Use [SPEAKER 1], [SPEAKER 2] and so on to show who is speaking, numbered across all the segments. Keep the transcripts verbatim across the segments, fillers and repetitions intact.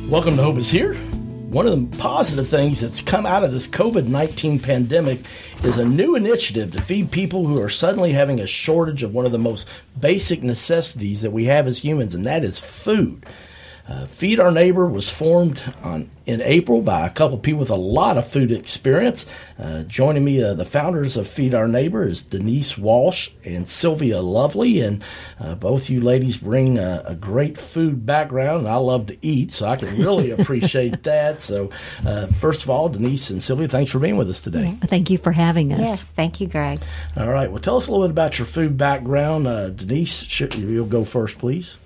[SPEAKER 1] Welcome to Hope is Here. One of the positive things that's come out of this covid nineteen pandemic is a new initiative to feed people who are suddenly having a shortage of one of the most basic necessities that we have as humans, and that is food. Uh, Feed Our Neighbor was formed on in April by a couple people with a lot of food experience. Uh, joining me, uh, the founders of Feed Our Neighbor is Denise Walsh and Sylvia Lovely, and uh, both you ladies bring a, a great food background, and I love to eat, so I can really appreciate that. So, uh, first of all, Denise and Sylvia, thanks for being with us today.
[SPEAKER 2] Thank you for having us.
[SPEAKER 3] Yes, thank you, Greg.
[SPEAKER 1] All right, well, tell us a little bit about your food background. Uh, Denise, should, you'll go first, please.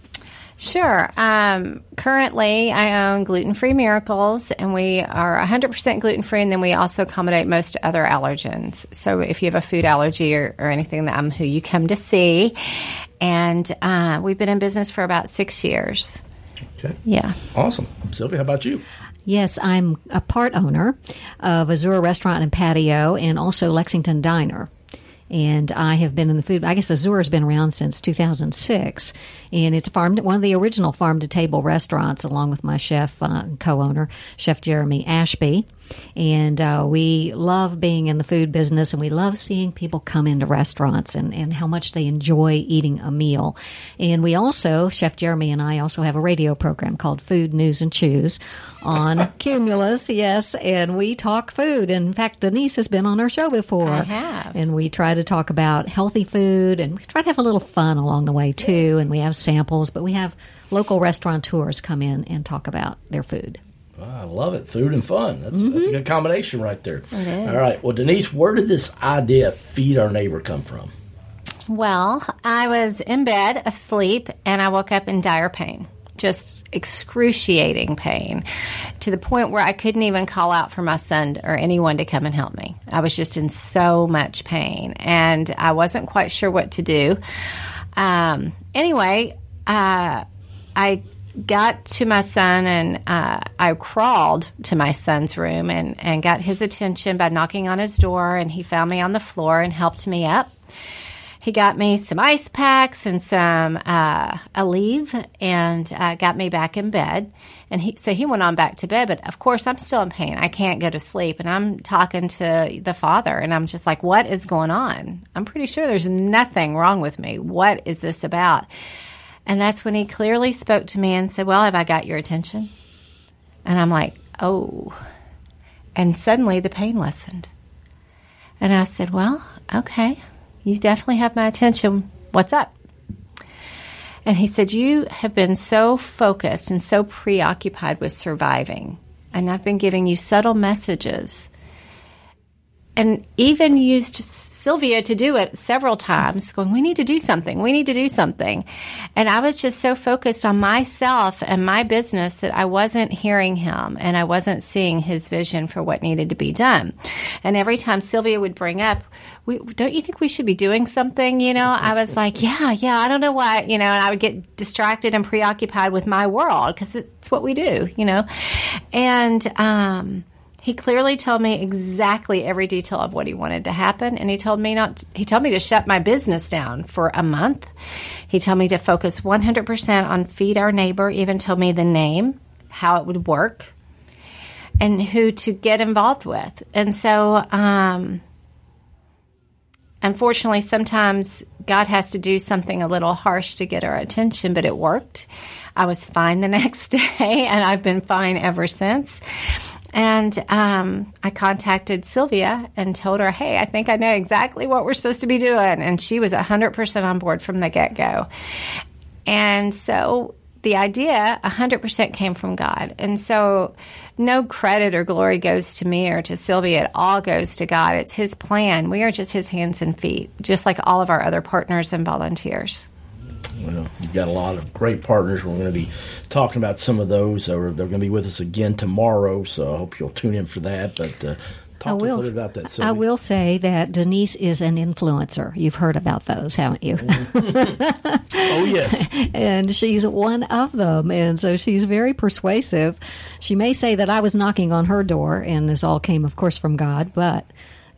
[SPEAKER 3] Sure. Um, currently, I own Gluten-Free Miracles, and we are one hundred percent gluten-free, and then we also accommodate most other allergens. So if you have a food allergy or, or anything, that I'm who you come to see. And uh, we've been in business for about six years.
[SPEAKER 1] Okay.
[SPEAKER 3] Yeah.
[SPEAKER 1] Awesome. Sylvia, how about you?
[SPEAKER 2] Yes, I'm a part owner of Azure Restaurant and Patio and also Lexington Diner. And I have been in the food, I guess Azure has been around since two thousand six. And it's farm, one of the original farm-to-table restaurants, along with my chef, uh, co-owner, Chef Jeremy Ashby. And uh, we love being in the food business, and we love seeing people come into restaurants and, and how much they enjoy eating a meal. And we also, Chef Jeremy and I also have a radio program called Food, News, and Chews on Cumulus, yes, and we talk food. In fact, Denise has been on our show before.
[SPEAKER 3] I have.
[SPEAKER 2] And we try to talk about healthy food, and we try to have a little fun along the way, too. And we have samples, but we have local restaurateurs come in and talk about their food.
[SPEAKER 1] I love it. Food and fun. That's,
[SPEAKER 3] Mm-hmm.
[SPEAKER 1] that's a good combination right there.
[SPEAKER 3] It is.
[SPEAKER 1] All right. Well, Denise, where did this idea of Feed Our Neighbor come from?
[SPEAKER 3] Well, I was in bed asleep, and I woke up in dire pain. Just excruciating pain, to the point where I couldn't even call out for my son or anyone to come and help me. I was just in so much pain, and I wasn't quite sure what to do. Um, anyway, uh, I got to my son, and uh, I crawled to my son's room and, and got his attention by knocking on his door, and he found me on the floor and helped me up. He got me some ice packs and some uh, Aleve, and uh, got me back in bed. And he, so he went on back to bed, but of course I'm still in pain. I can't go to sleep, and I'm talking to the father, and I'm just like, what is going on? I'm pretty sure there's nothing wrong with me. What is this about? And that's when he clearly spoke to me and said, well, have I got your attention? And I'm like, oh. And suddenly the pain lessened. And I said, well, okay. You definitely have my attention. What's up? And he said, you have been so focused and so preoccupied with surviving, and I've been giving you subtle messages, and even used Sylvia to do it several times, going, we need to do something, we need to do something. And I was just so focused on myself and my business that I wasn't hearing him, and I wasn't seeing his vision for what needed to be done. And every time Sylvia would bring up, we, don't you think we should be doing something? You know, I was like, yeah, yeah, I don't know why, you know, and I would get distracted and preoccupied with my world, because it's what we do, you know. And, um, he clearly told me exactly every detail of what he wanted to happen, and he told me not. To, he told me to shut my business down for a month. He told me to focus one hundred percent on Feed Our Neighbor. Even told me the name, how it would work, and who to get involved with. And so, um, unfortunately, sometimes God has to do something a little harsh to get our attention, but it worked. I was fine the next day, and I've been fine ever since. And um, I contacted Sylvia and told her, hey, I think I know exactly what we're supposed to be doing. And she was one hundred percent on board from the get-go. And so the idea one hundred percent came from God. And so no credit or glory goes to me or to Sylvia. It all goes to God. It's His plan. We are just His hands and feet, just like all of our other partners and volunteers.
[SPEAKER 1] Well, you've got a lot of great partners. We're going to be talking about some of those. Or they're going to be with us again tomorrow, so I hope you'll tune in for that. But uh, talk
[SPEAKER 2] I
[SPEAKER 1] to
[SPEAKER 2] will,
[SPEAKER 1] us a little bit about that, Sylvia.
[SPEAKER 2] I will say that Denise is an influencer. You've heard about those, haven't you?
[SPEAKER 1] Oh, yes.
[SPEAKER 2] And she's one of them, and so she's very persuasive. She may say that I was knocking on her door, and this all came, of course, from God, but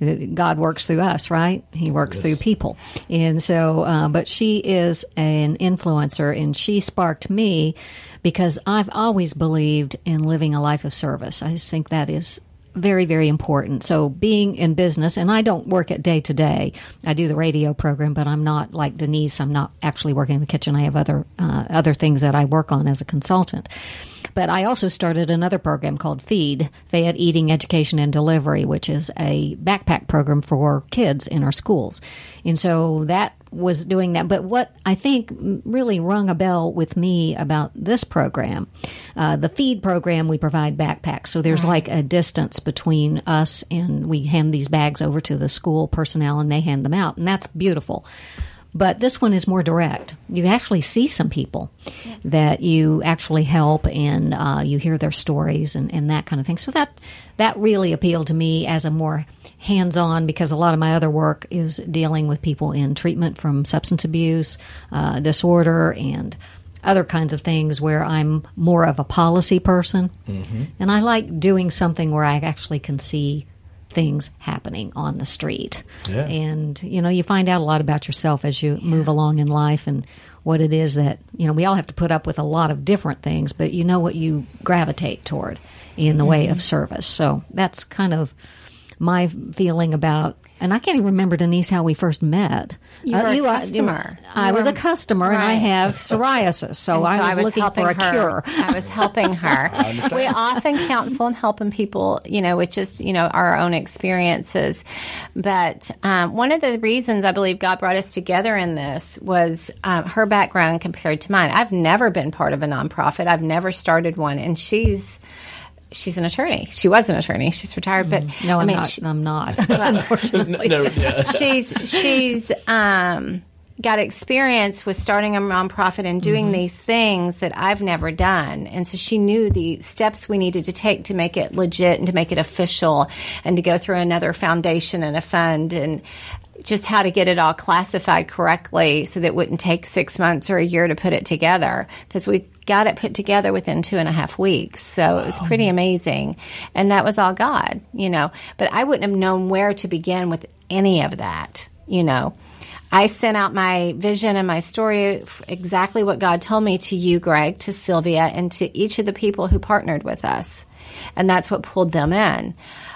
[SPEAKER 2] God works through us, right? He works yes. through people. And so, uh, but she is an influencer, and she sparked me because I've always believed in living a life of service. I just think that is very, very important. So being in business, and I don't work it day to day. I do the radio program, but I'm not like Denise. I'm not actually working in the kitchen. I have other uh, other things that I work on as a consultant. But I also started another program called FEED, Fed Eating Education and Delivery, which is a backpack program for kids in our schools. And so that was doing that. But what I think really rung a bell with me about this program, uh, the FEED program, we provide backpacks. So there's right. like a distance between us, and we hand these bags over to the school personnel, and they hand them out. And that's beautiful. But this one is more direct. You actually see some people that you actually help, and uh, you hear their stories and, and that kind of thing. So that that really appealed to me as a more hands-on, because a lot of my other work is dealing with people in treatment from substance abuse, uh, disorder, and other kinds of things where I'm more of a policy person. Mm-hmm. And I like doing something where I actually can see things happening on the street. Yeah. And, you know, you find out a lot about yourself as you yeah. move along in life, and what it is that, you know, we all have to put up with a lot of different things, but you know what you gravitate toward in the mm-hmm. way of service. So that's kind of my feeling about, and I can't even remember, Denise, how we first met.
[SPEAKER 3] You were uh, you, a customer.
[SPEAKER 2] Uh, I
[SPEAKER 3] you
[SPEAKER 2] was
[SPEAKER 3] were,
[SPEAKER 2] a customer, right. and I have psoriasis, so, so I, was I was looking for a
[SPEAKER 3] her.
[SPEAKER 2] cure.
[SPEAKER 3] I was helping her. We often counsel and helping people, you know, with just, you know, our own experiences. But um, one of the reasons I believe God brought us together in this was um, her background compared to mine. I've never been part of a nonprofit. I've never started one, and she's... She's an attorney. She was an attorney. She's retired, but
[SPEAKER 2] mm. no, I'm
[SPEAKER 3] I mean,
[SPEAKER 2] not.
[SPEAKER 3] She,
[SPEAKER 2] I'm not. Unfortunately,
[SPEAKER 1] no, yeah.
[SPEAKER 3] she's she's um, got experience with starting a nonprofit and doing mm-hmm. these things that I've never done, and so she knew the steps we needed to take to make it legit and to make it official, and to go through another foundation and a fund, and just how to get it all classified correctly so that it wouldn't take six months or a year to put it together, because we got it put together within two and a half weeks. So wow. It was pretty amazing. And that was all God, you know. But I wouldn't have known where to begin with any of that, you know. I sent out my vision and my story, exactly what God told me, to you, Greg, to Sylvia, and to each of the people who partnered with us. And that's what pulled them in.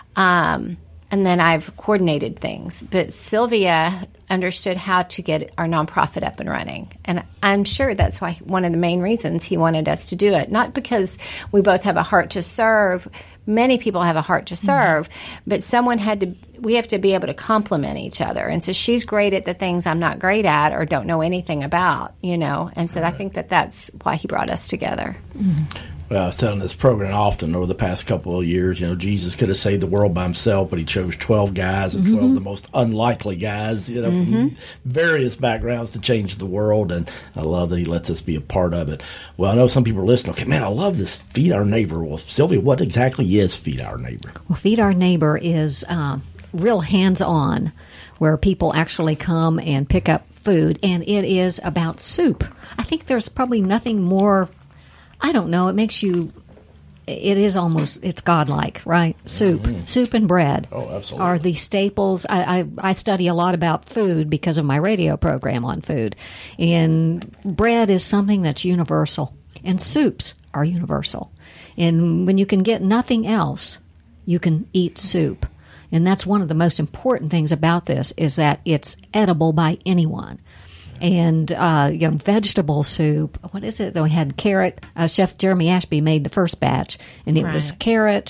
[SPEAKER 3] Um And then I've coordinated things. But Sylvia understood how to get our nonprofit up and running. And I'm sure that's why one of the main reasons he wanted us to do it. Not because we both have a heart to serve. Many people have a heart to serve. Mm-hmm. But someone had to, we have to be able to complement each other. And so she's great at the things I'm not great at or don't know anything about, you know. And so right. I think that that's why he brought us together.
[SPEAKER 1] Mm-hmm. Well, I've said on this program often over the past couple of years, you know, Jesus could have saved the world by himself, but he chose twelve guys, and twelve mm-hmm. of the most unlikely guys, you know, mm-hmm. from various backgrounds to change the world. And I love that he lets us be a part of it. Well, I know some people are listening. Okay, man, I love this Feed Our Neighbor. Well, Sylvia, what exactly is Feed Our Neighbor?
[SPEAKER 2] Well, Feed Our Neighbor is uh, real hands-on, where people actually come and pick up food, and it is about soup. I think there's probably nothing more, I don't know, it makes you, it is almost, it's godlike, right? Soup. Mm-hmm. Soup and bread
[SPEAKER 1] oh, absolutely.
[SPEAKER 2] are the staples. I, I, I study a lot about food because of my radio program on food. And bread is something that's universal. And soups are universal. And when you can get nothing else, you can eat soup. And that's one of the most important things about this, is that it's edible by anyone. And uh, you know, vegetable soup. What is it? We had carrot. Uh, Chef Jeremy Ashby made the first batch, and it right. was carrot.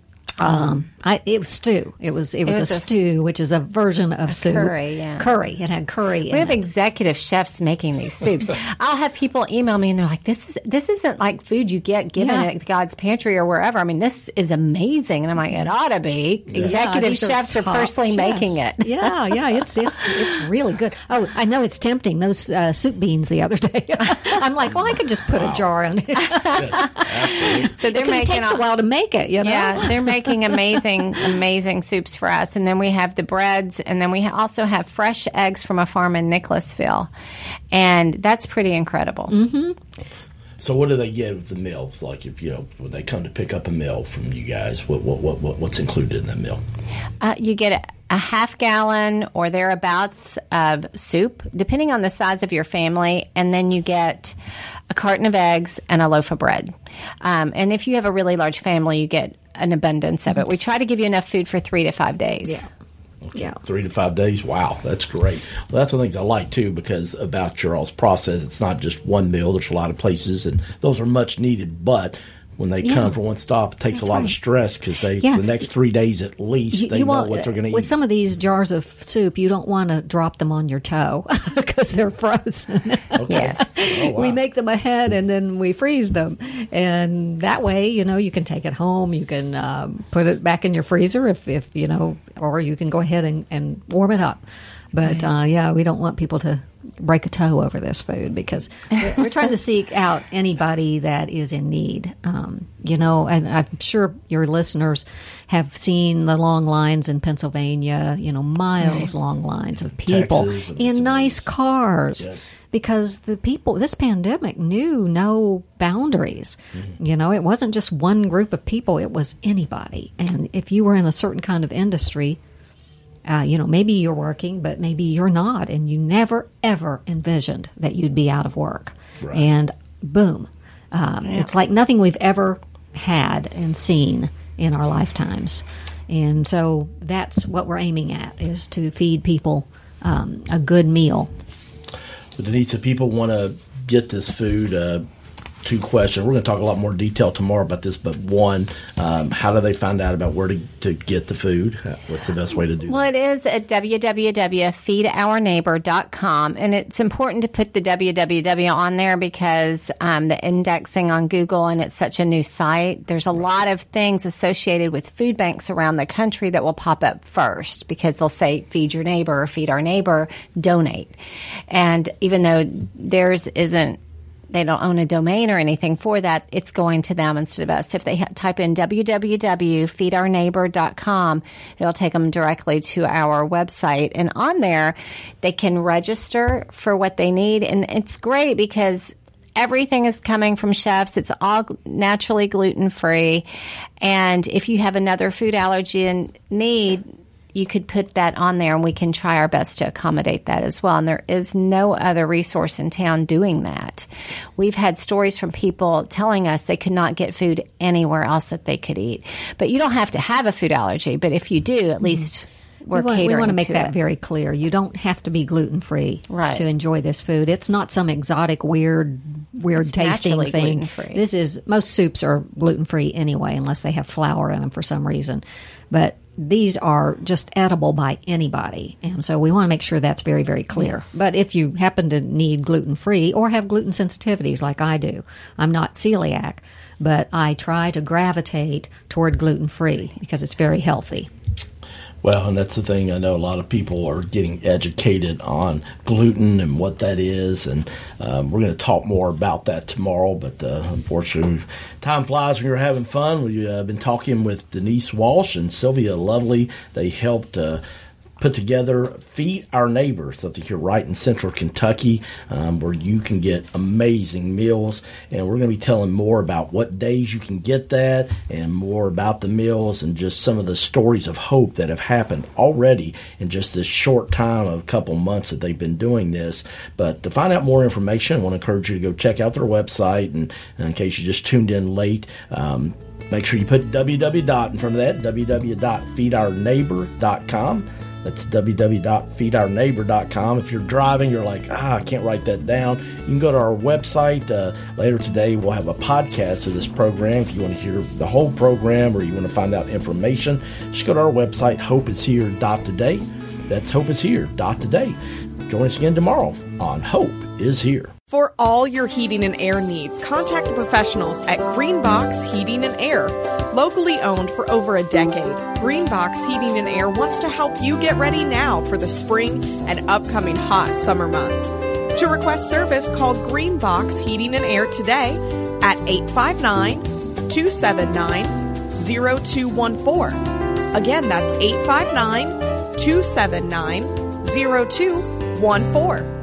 [SPEAKER 2] Um, I, it was stew. It was it was, it was a, a stew, which is a version of
[SPEAKER 3] a
[SPEAKER 2] soup.
[SPEAKER 3] Curry, yeah.
[SPEAKER 2] Curry. It had curry.
[SPEAKER 3] We
[SPEAKER 2] in
[SPEAKER 3] have
[SPEAKER 2] it.
[SPEAKER 3] executive chefs making these soups. I'll have people email me and they're like, "This is this isn't like food you get given yeah. at God's Pantry or wherever. I mean, this is amazing." And I'm like, "It ought to be." Yeah. Executive yeah, chefs are, are personally chefs. making it.
[SPEAKER 2] yeah, yeah, it's it's it's really good. Oh, I know it's tempting. Those uh, soup beans the other day. I'm like, well, I could just put wow. a jar in it.
[SPEAKER 1] Yes, absolutely.
[SPEAKER 3] So they're
[SPEAKER 2] because
[SPEAKER 3] making
[SPEAKER 2] it takes
[SPEAKER 3] all,
[SPEAKER 2] a while to make it. You know?
[SPEAKER 3] Yeah, they're making amazing. Amazing soups for us. And then we have the breads, and then we ha- also have fresh eggs from a farm in Nicholasville, and that's pretty incredible.
[SPEAKER 2] Mm-hmm.
[SPEAKER 1] So what do they get with the meals? Like, if you know, when they come to pick up a meal from you guys, what what what, what what's included in that meal?
[SPEAKER 3] Uh, you get a half gallon or thereabouts of soup, depending on the size of your family, and then you get a carton of eggs and a loaf of bread. Um, and if you have a really large family, you get an abundance of it. We try to give you enough food for three to five days.
[SPEAKER 2] Yeah.
[SPEAKER 1] Okay.
[SPEAKER 2] Yeah.
[SPEAKER 1] Three to five days. Wow, that's great. Well, that's one of the things I like, too, because about your all's process, it's not just one meal. There's a lot of places, and those are much needed, but when they
[SPEAKER 2] Yeah.
[SPEAKER 1] come for one stop, it takes
[SPEAKER 2] That's
[SPEAKER 1] a lot
[SPEAKER 2] right.
[SPEAKER 1] of stress because they
[SPEAKER 2] Yeah.
[SPEAKER 1] for the next three days at least,
[SPEAKER 2] You-
[SPEAKER 1] they
[SPEAKER 2] you
[SPEAKER 1] know
[SPEAKER 2] want-
[SPEAKER 1] what they're going to eat.
[SPEAKER 2] With some of these jars of soup, you don't want to drop them on your toe because they're frozen.
[SPEAKER 1] Okay.
[SPEAKER 3] Yes.
[SPEAKER 1] Oh, wow.
[SPEAKER 2] We make them ahead and then we freeze them. And that way, you know, you can take it home. You can um, put it back in your freezer if, if you know, or you can go ahead and, and warm it up. But, uh, yeah, we don't want people to break a toe over this food because we're, we're trying to seek out anybody that is in need. Um, you know, and I'm sure your listeners have seen the long lines in Pennsylvania, you know, miles long lines of people
[SPEAKER 1] Texas and
[SPEAKER 2] in nice cars.
[SPEAKER 1] Yes.
[SPEAKER 2] Because the people, this pandemic knew no boundaries. Mm-hmm. You know, it wasn't just one group of people, it was anybody. And if you were in a certain kind of industry, Uh, you know, maybe you're working, but maybe you're not, and you never, ever envisioned that you'd be out of work.
[SPEAKER 1] Right.
[SPEAKER 2] And boom. Um,
[SPEAKER 3] Yeah.
[SPEAKER 2] It's like nothing we've ever had and seen in our lifetimes. And so that's what we're aiming at, is to feed people um, a good meal.
[SPEAKER 1] But Denise, if people want to get this food, uh, two questions. We're going to talk a lot more detail tomorrow about this, but one, um, how do they find out about where to, to get the food? What's the best way to do
[SPEAKER 3] Well,
[SPEAKER 1] that?
[SPEAKER 3] it is at w w w dot feed our neighbor dot com, and it's important to put the w w w on there because um, the indexing on Google, and it's such a new site. There's a lot of things associated with food banks around the country that will pop up first because they'll say feed your neighbor or feed our neighbor, donate. And even though theirs isn't, they don't own a domain or anything for that, it's going to them instead of us. If they ha- type in w w w dot feed our neighbor dot com, it'll take them directly to our website. And on there, they can register for what they need. And it's great because everything is coming from chefs. It's all naturally gluten-free. And if you have another food allergy and need, you could put that on there and we can try our best to accommodate that as well. And there is no other resource in town doing that. We've had stories from people telling us they could not get food anywhere else that they could eat. But you don't have to have a food allergy. But if you do, at least we're
[SPEAKER 2] we want,
[SPEAKER 3] catering
[SPEAKER 2] we want to make
[SPEAKER 3] to
[SPEAKER 2] that
[SPEAKER 3] it.
[SPEAKER 2] very clear. You don't have to be gluten-free
[SPEAKER 3] Right.
[SPEAKER 2] to enjoy this food. It's not some exotic, weird, weird
[SPEAKER 3] It's
[SPEAKER 2] tasting
[SPEAKER 3] naturally
[SPEAKER 2] thing.
[SPEAKER 3] gluten-free.
[SPEAKER 2] This is, most soups are gluten-free anyway, unless they have flour in them for some reason. But these are just edible by anybody. And so we want to make sure that's very, very clear.
[SPEAKER 3] Yes.
[SPEAKER 2] But if you happen to need gluten-free or have gluten sensitivities like I do, I'm not celiac, but I try to gravitate toward gluten-free because it's very healthy.
[SPEAKER 1] Well, and that's the thing. I know a lot of people are getting educated on gluten and what that is, and um, we're going to talk more about that tomorrow. But uh, unfortunately, time flies when you're having fun. We've uh, been talking with Denise Walsh and Sylvia Lovely. They helped uh, put together Feed Our Neighbor, something here right in central Kentucky, um, where you can get amazing meals. And we're going to be telling more about what days you can get that and more about the meals and just some of the stories of hope that have happened already in just this short time of a couple months that they've been doing this. But to find out more information, I want to encourage you to go check out their website. And, and in case you just tuned in late, um, make sure you put w w w dot in front of that, w w w dot feed our neighbor dot com. That's w w w dot feed our neighbor dot com. If you're driving, you're like, ah, I can't write that down. You can go to our website. Uh, later today, we'll have a podcast of this program. If you want to hear the whole program or you want to find out information, just go to our website, hope is here dot today. That's hope is here dot today. Join us again tomorrow on Hope is Here.
[SPEAKER 4] For all your heating and air needs, contact the professionals at Greenbox Heating and Air. Locally owned for over a decade, Greenbox Heating and Air wants to help you get ready now for the spring and upcoming hot summer months. To request service, call Greenbox Heating and Air today at eight five nine, two seven nine, zero two one four. Again, that's eight five nine, two seven nine, zero two one four.